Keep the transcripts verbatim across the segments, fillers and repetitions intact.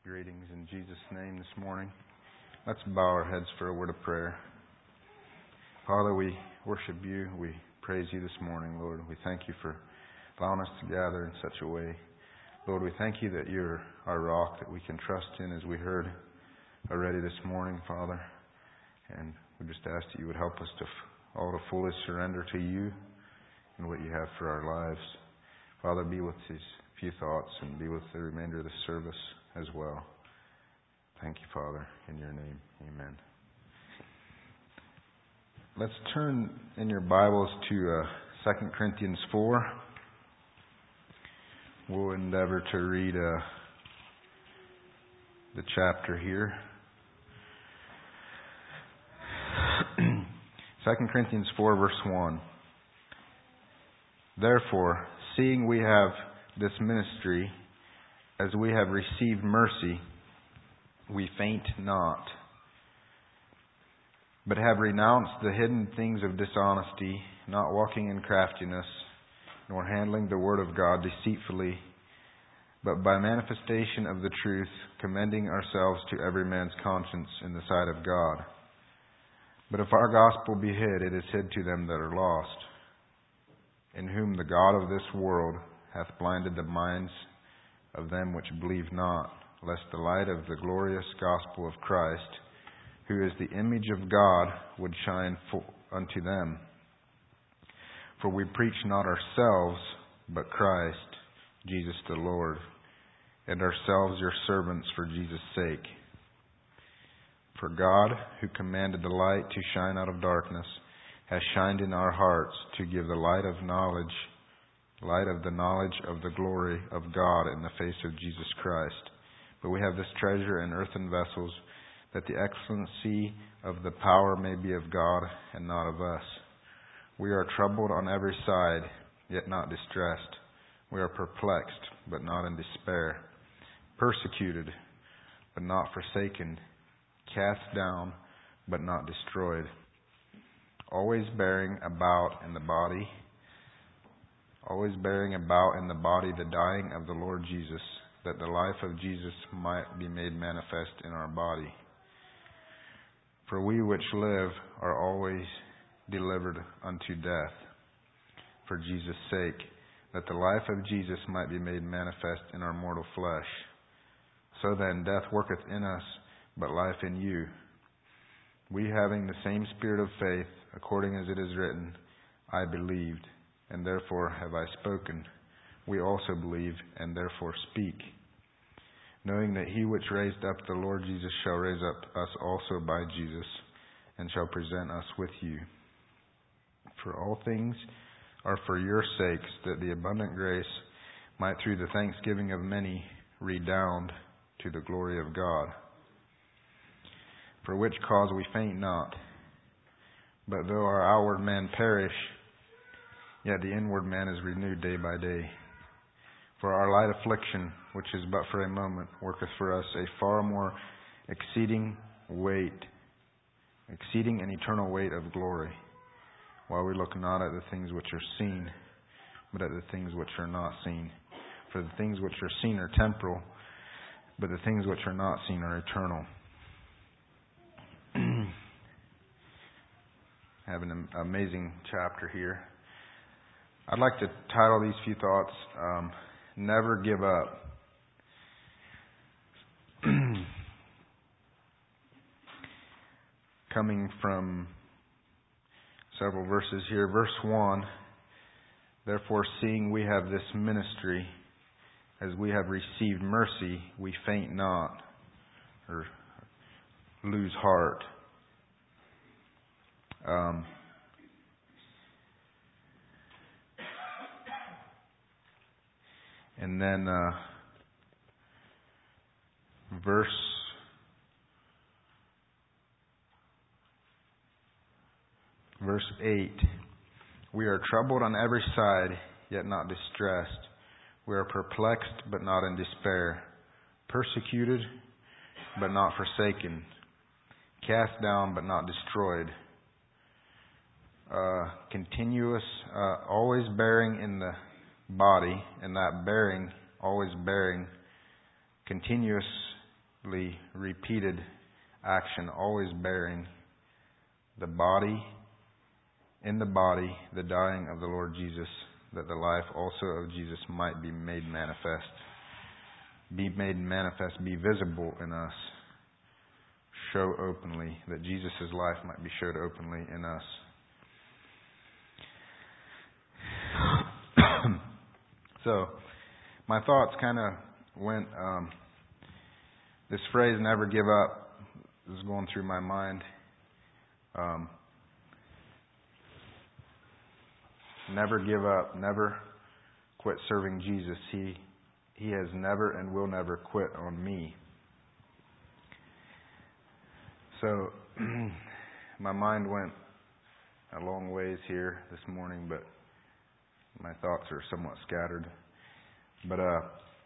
Greetings in Jesus' name this morning. Let's bow our heads for a word of prayer. Father, we worship you. We praise you this morning, Lord. We thank you for allowing us to gather in such a way. Lord, we thank you that you're our rock that we can trust in, as we heard already this morning, Father. And we just ask that you would help us to all to fully surrender to you and what you have for our lives. Father, be with these few thoughts and be with the remainder of the service as well. Thank you, Father, in your name. Amen. Let's turn in your Bibles to uh, Second Corinthians four. We'll endeavor to read uh, the chapter here. Second Corinthians four, verse one. Therefore, seeing we have this ministry, as we have received mercy, we faint not, but have renounced the hidden things of dishonesty, not walking in craftiness, nor handling the word of God deceitfully, but by manifestation of the truth, commending ourselves to every man's conscience in the sight of God. But if our gospel be hid, it is hid to them that are lost, in whom the God of this world hath blinded the minds of them which believe not, lest the light of the glorious gospel of Christ, who is the image of God, would shine unto them. For we preach not ourselves, but Christ, Jesus the Lord, and ourselves your servants for Jesus' sake. For God, who commanded the light to shine out of darkness, has shined in our hearts to give the light of knowledge, light of the knowledge of the glory of God in the face of Jesus Christ. But we have this treasure in earthen vessels, that the excellency of the power may be of God and not of us. We are troubled on every side, yet not distressed. We are perplexed, but not in despair. Persecuted, but not forsaken. Cast down, but not destroyed. Always bearing about in the body, always bearing about in the body the dying of the Lord Jesus, that the life of Jesus might be made manifest in our body. For we which live are always delivered unto death, for Jesus' sake, that the life of Jesus might be made manifest in our mortal flesh. So then death worketh in us, but life in you. We having the same spirit of faith, according as it is written, I believed, and therefore have I spoken. We also believe, and therefore speak, knowing that he which raised up the Lord Jesus shall raise up us also by Jesus, and shall present us with you. For all things are for your sakes, that the abundant grace might through the thanksgiving of many redound to the glory of God. For which cause we faint not, but though our outward man perish, yet the inward man is renewed day by day. For our light affliction, which is but for a moment, worketh for us a far more exceeding weight, exceeding and eternal weight of glory, while we look not at the things which are seen, but at the things which are not seen. For the things which are seen are temporal, but the things which are not seen are eternal. I have an amazing chapter here. I'd like to title these few thoughts, um, Never Give Up. Coming from several verses here. Verse one, therefore seeing we have this ministry, as we have received mercy, we faint not, or lose heart. Um, and then uh, verse verse eight, we are troubled on every side, yet not distressed. We are perplexed, but not in despair. Persecuted, but not forsaken. Cast down, but not destroyed. Uh, continuous, uh, always bearing in the body, and that bearing, always bearing, continuous repeated action, always bearing the body, in the body, the dying of the Lord Jesus, that the life also of Jesus might be made manifest. Be made manifest, be visible in us, show openly, that Jesus' life might be showed openly in us. So, my thoughts kind of went, um, this phrase, never give up, is going through my mind. Um, never give up, never quit serving Jesus. He He has never and will never quit on me. So, my mind went a long ways here this morning, but my thoughts are somewhat scattered. But uh,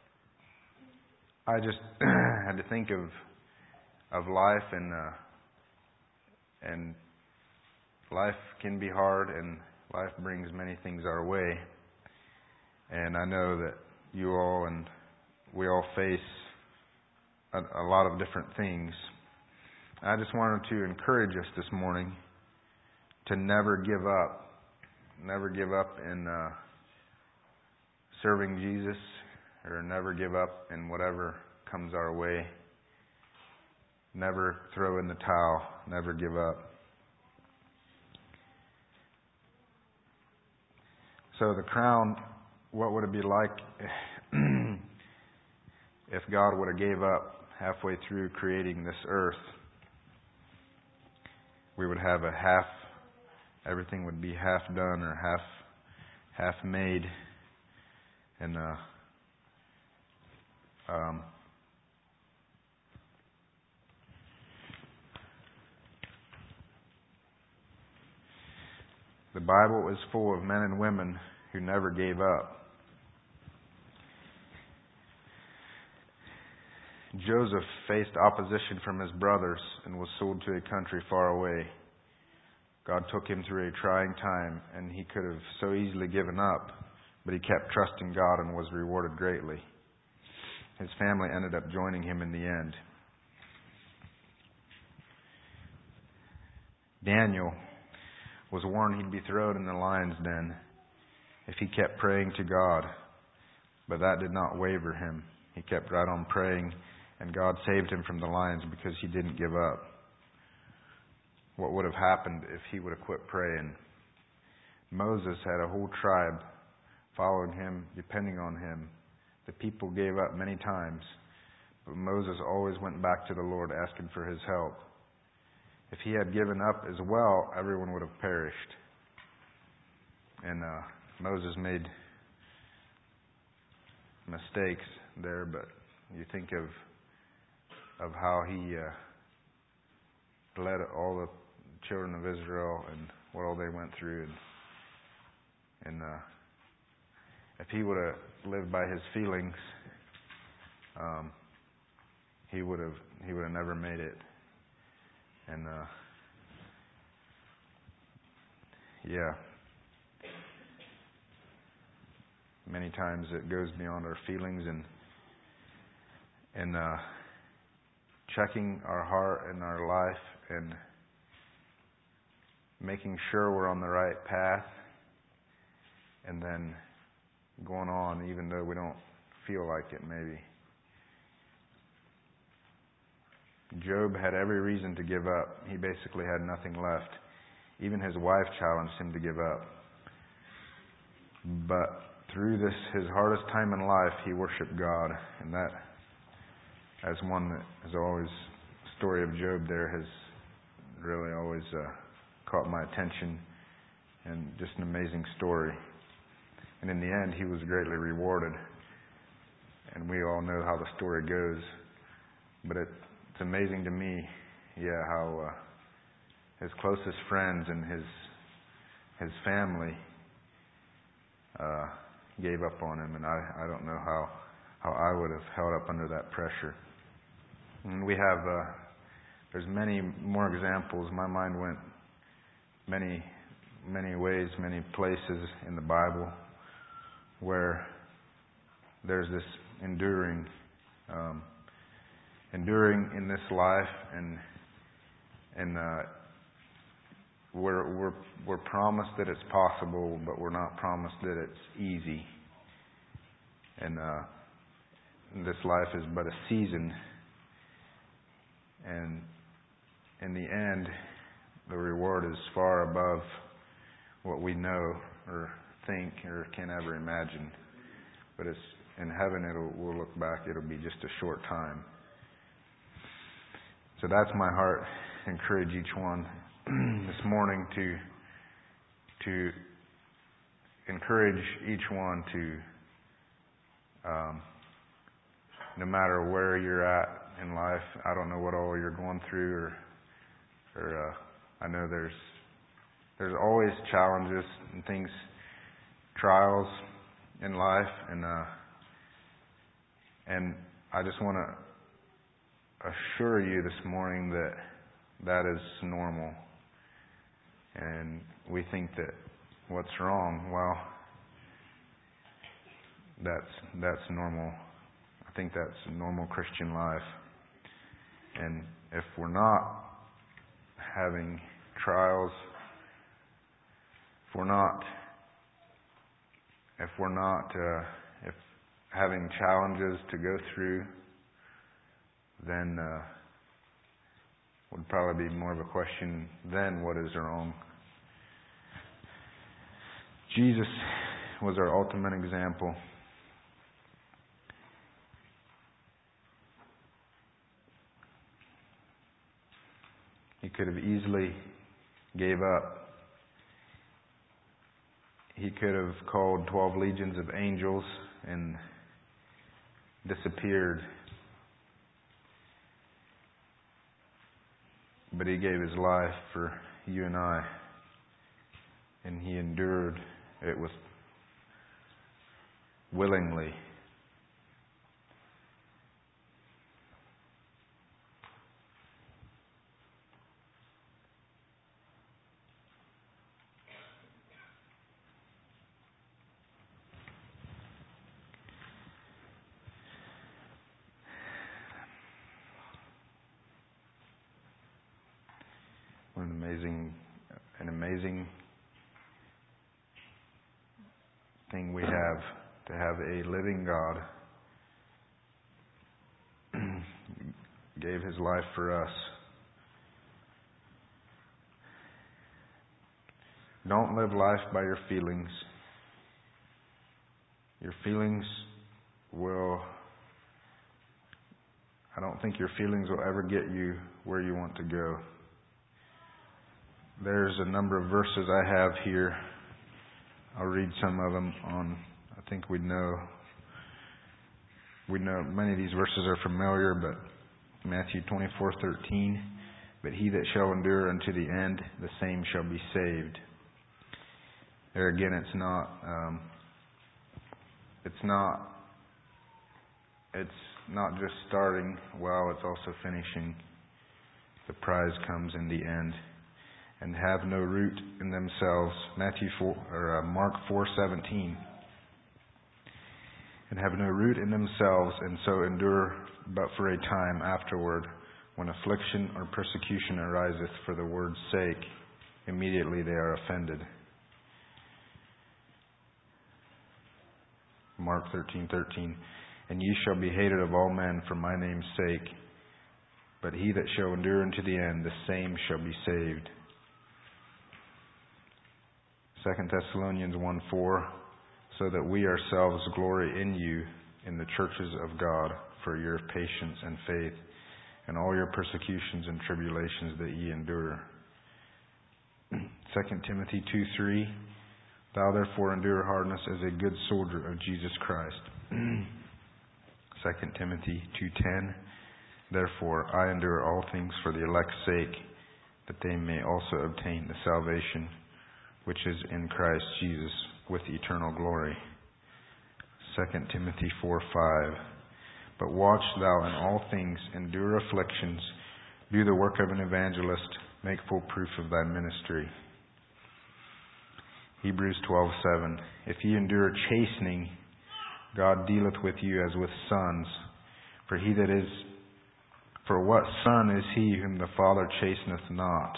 I just had to think of of life, and uh, and life can be hard, and life brings many things our way. And I know that you all and we all face a, a lot of different things. I just wanted to encourage us this morning to never give up. Never give up in uh, serving Jesus, or never give up in whatever comes our way. Never throw in the towel. Never give up. So the crown, what would it be like if God would have gave up halfway through creating this earth? We would have a half, everything would be half done or half half made. And uh, um, the Bible is full of men and women who never gave up. Joseph faced opposition from his brothers and was sold to a country far away. God took him through a trying time, and he could have so easily given up, but he kept trusting God and was rewarded greatly. His family ended up joining him in the end. Daniel was warned he'd be thrown in the lion's den if he kept praying to God, but that did not waver him. He kept right on praying, and God saved him from the lions because he didn't give up. What would have happened if he would have quit praying? Moses had a whole tribe following him, depending on him. The people gave up many times, but Moses always went back to the Lord asking for his help. If he had given up as well, everyone would have perished. And uh, Moses made mistakes there, but you think of of how he uh, led all the children of Israel and what all they went through, and and uh, if he would have lived by his feelings, um, he would have he would have never made it. And uh, yeah, many times it goes beyond our feelings, and and uh, checking our heart and our life and making sure we're on the right path, and then going on even though we don't feel like it maybe. Job had every reason to give up. He basically had nothing left. Even his wife challenged him to give up. But through this, his hardest time in life, he worshiped God. And that, as one that has always, the story of Job there has really always uh, caught my attention, and just an amazing story. And in the end, he was greatly rewarded. And we all know how the story goes. But it, it's amazing to me, yeah, how uh, his closest friends and his his family uh, gave up on him. And I, I don't know how, how I would have held up under that pressure. And we have, uh, there's many more examples. My mind went many, many ways, many places in the Bible where there's this enduring. Um, enduring in this life, and and uh, we're we're we're promised that it's possible, but we're not promised that it's easy. And uh, this life is but a season, and in the end, the reward is far above what we know or think or can ever imagine. But it's in heaven. It'll we'll look back. It'll be just a short time. So that's my heart. Encourage each one this morning to to encourage each one to, um, no matter where you're at in life. I don't know what all you're going through, or or uh, I know there's there's always challenges and things, trials in life, and uh, and I just want to assure you this morning that that is normal. And we think that what's wrong? Well, that's that's normal. I think that's normal Christian life. And if we're not having trials, if we're not, if we're not, uh, if having challenges to go through, then uh, would probably be more of a question, then what is wrong? Jesus was our ultimate example. He could have easily gave up. He could have called twelve legions of angels and disappeared. But He gave His life for you and I. And He endured it with willingly. What an amazing, an amazing thing we have to have a living God gave His life for us. Don't live life by your feelings. Your feelings will, I don't think your feelings will ever get you where you want to go. There's a number of verses I have here. I'll read some of them on, I think we know, we know many of these verses are familiar, but Matthew twenty-four thirteen, but he that shall endure unto the end, the same shall be saved. There again, it's not, um, it's not, it's not just starting well, it's also finishing. The prize comes in the end. And have no root in themselves. Matthew four or uh, Mark four seventeen. And have no root in themselves, and so endure but for a time afterward, when affliction or persecution ariseth for the word's sake, immediately they are offended. Mark thirteen thirteen. And ye shall be hated of all men for my name's sake, but he that shall endure unto the end, the same shall be saved. Second Thessalonians one four, so that we ourselves glory in you in the churches of God for your patience and faith, and all your persecutions and tribulations that ye endure. Second Timothy two three, thou therefore endure hardness as a good soldier of Jesus Christ. Second Timothy two ten, therefore I endure all things for the elect's sake, that they may also obtain the salvation which is in Christ Jesus with eternal glory. Second Timothy four five. But watch thou in all things, endure afflictions, do the work of an evangelist, make full proof of thy ministry. Hebrews twelve seven. If ye endure chastening, God dealeth with you as with sons. For he that is For what son is he whom the Father chasteneth not?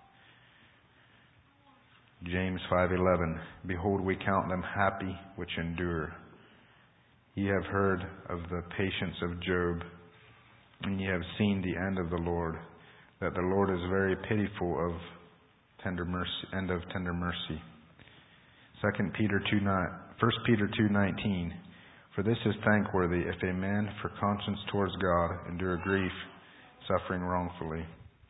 James five eleven. Behold, we count them happy which endure. Ye have heard of the patience of Job, and ye have seen the end of the Lord, that the Lord is very pitiful of tender mercy, and of tender mercy. Second Peter two nine, First Peter two nineteen. For this is thankworthy, if a man for conscience towards God endure grief, suffering wrongfully.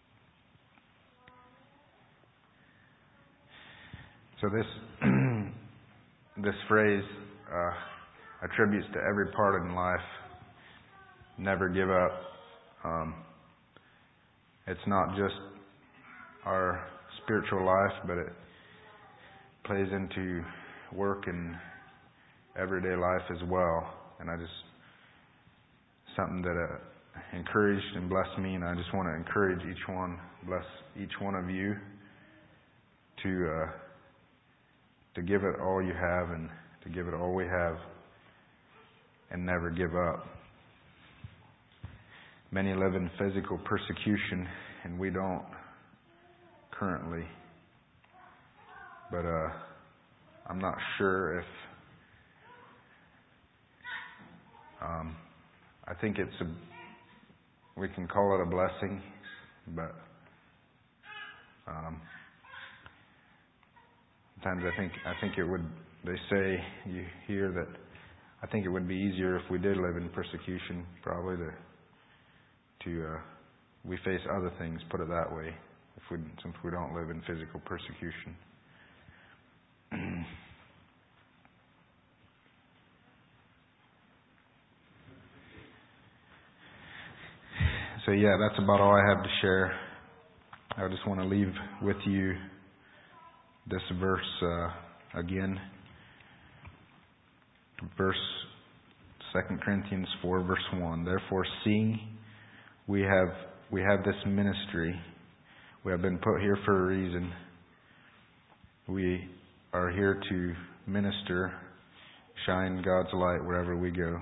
So this this phrase uh, attributes to every part in life. Never give up. Um, it's not just our spiritual life, but it plays into work and everyday life as well. And I just, something that uh, encouraged and blessed me, and I just want to encourage each one, bless each one of you to uh, to give it all you have and to give it all we have and never give up. Many live in physical persecution, and we don't currently. But uh, I'm not sure if um, I think it's a we can call it a blessing, but um, sometimes I think I think it would. They say you hear that. I think it would be easier if we did live in persecution, probably to to uh, we face other things. Put it that way. If we since we don't live in physical persecution. So yeah, that's about all I have to share. I just want to leave with you this verse uh, again. Verse Second Corinthians four, verse one. Therefore, seeing we have we have this ministry, we have been put here for a reason. We are here to minister, shine God's light wherever we go.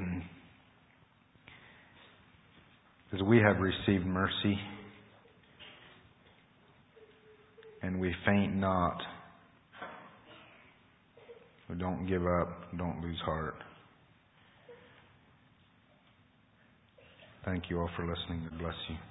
Because we have received mercy, and we faint not. We don't give up, don't lose heart. Thank you all for listening. God bless you.